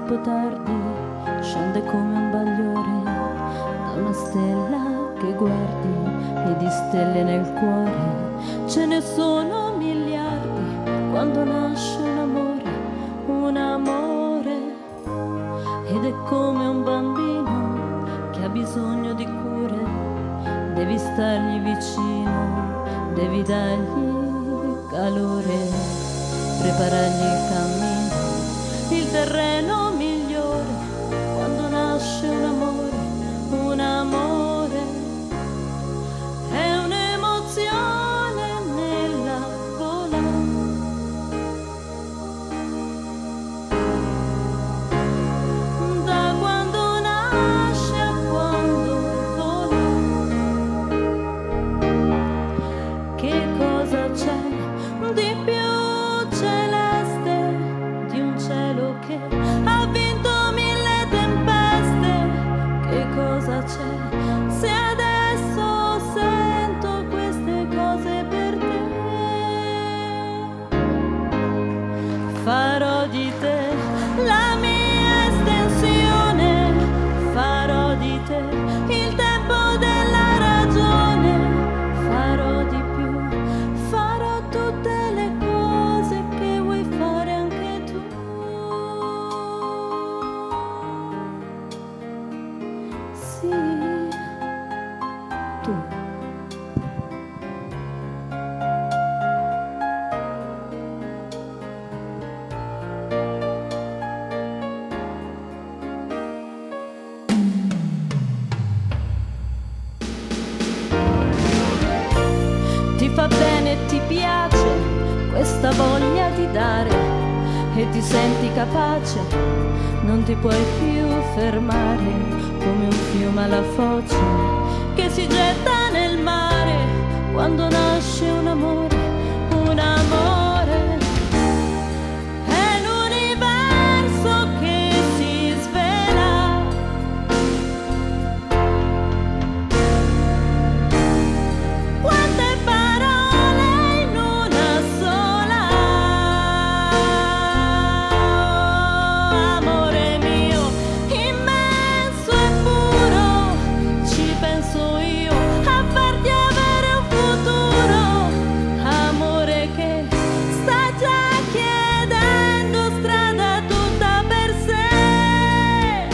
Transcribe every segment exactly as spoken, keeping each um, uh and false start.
troppo tardi, scende come un bagliore da una stella che guardi, e di stelle nel cuore ce ne sono miliardi. Quando nasce un amore, un amore, ed è come un bambino che ha bisogno di cure, devi stargli vicino, devi dargli calore, preparargli il cammino, il terreno migliore. Quando nasce un amore, un amore, è un'emozione nella gola. Da quando nasce a quando vola, che cosa c'è di più celeste di un cielo che ha vinto mille tempeste? Che cosa c'è se adesso sento queste cose per te? Farò di te la mia estensione, farò di te il tempo della ragione, farò di più, farò tutte le cose che vuoi fare anche tu. Sì, tu. Ti fa bene e ti piace questa voglia di dare, e ti senti capace, non ti puoi più fermare, come un fiume alla foce che si getta nel mare. Quando nasce un amore, un amore, è l'universo che si svela. Quante parole in una sola. Amore mio, immenso e puro, ci penso io a farti avere un futuro. Amore che sta già chiedendo strada tutta per sé.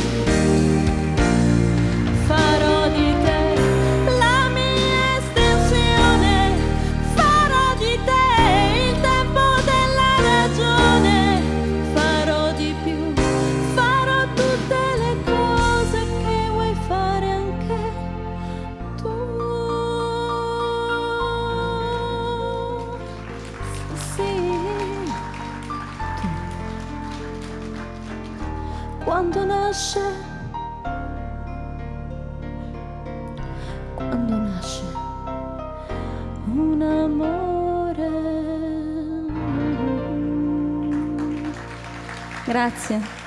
Farò di te la mia estensione, farò di te il tempo della ragione, farò di più, farò tutte le cose che vuoi fare anche tu. Sì, tu. Quando nasce, quando nasce un amore. Grazie.